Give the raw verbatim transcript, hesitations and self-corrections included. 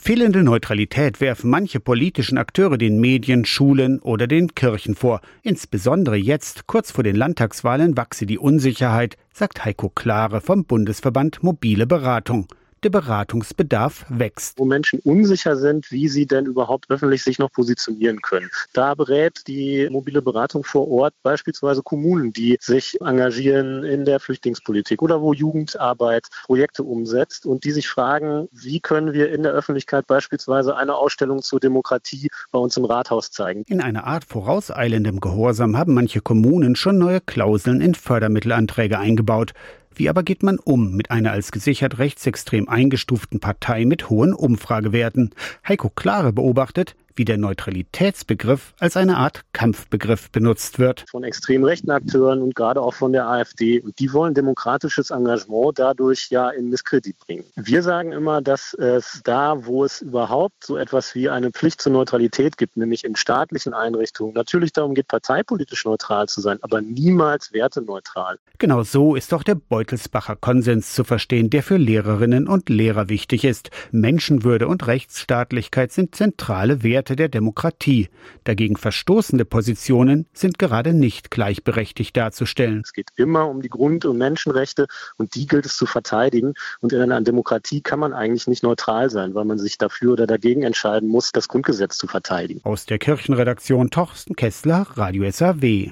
Fehlende Neutralität werfen manche politischen Akteure den Medien, Schulen oder den Kirchen vor. Insbesondere jetzt, kurz vor den Landtagswahlen, wachse die Unsicherheit, sagt Heiko Klare vom Bundesverband Mobile Beratung. Der Beratungsbedarf wächst. Wo Menschen unsicher sind, wie sie denn überhaupt öffentlich sich noch positionieren können. Da berät die mobile Beratung vor Ort beispielsweise Kommunen, die sich engagieren in der Flüchtlingspolitik oder wo Jugendarbeit Projekte umsetzt und die sich fragen, wie können wir in der Öffentlichkeit beispielsweise eine Ausstellung zur Demokratie bei uns im Rathaus zeigen. In einer Art vorauseilendem Gehorsam haben manche Kommunen schon neue Klauseln in Fördermittelanträge eingebaut. Wie aber geht man um mit einer als gesichert rechtsextrem eingestuften Partei mit hohen Umfragewerten? Heiko Klare beobachtet, wie der Neutralitätsbegriff als eine Art Kampfbegriff benutzt wird. Von extrem rechten Akteuren und gerade auch von der AfD. Und die wollen demokratisches Engagement dadurch ja in Misskredit bringen. Wir sagen immer, dass es da, wo es überhaupt so etwas wie eine Pflicht zur Neutralität gibt, nämlich in staatlichen Einrichtungen, natürlich darum geht, parteipolitisch neutral zu sein, aber niemals werteneutral. Genau so ist auch der Beutelsbacher Konsens zu verstehen, der für Lehrerinnen und Lehrer wichtig ist. Menschenwürde und Rechtsstaatlichkeit sind zentrale Werte der Demokratie. Dagegen verstoßende Positionen sind gerade nicht gleichberechtigt darzustellen. Es geht immer um die Grund- und Menschenrechte und die gilt es zu verteidigen. Und in einer Demokratie kann man eigentlich nicht neutral sein, weil man sich dafür oder dagegen entscheiden muss, das Grundgesetz zu verteidigen. Aus der Kirchenredaktion Torsten Kessler, Radio S A W.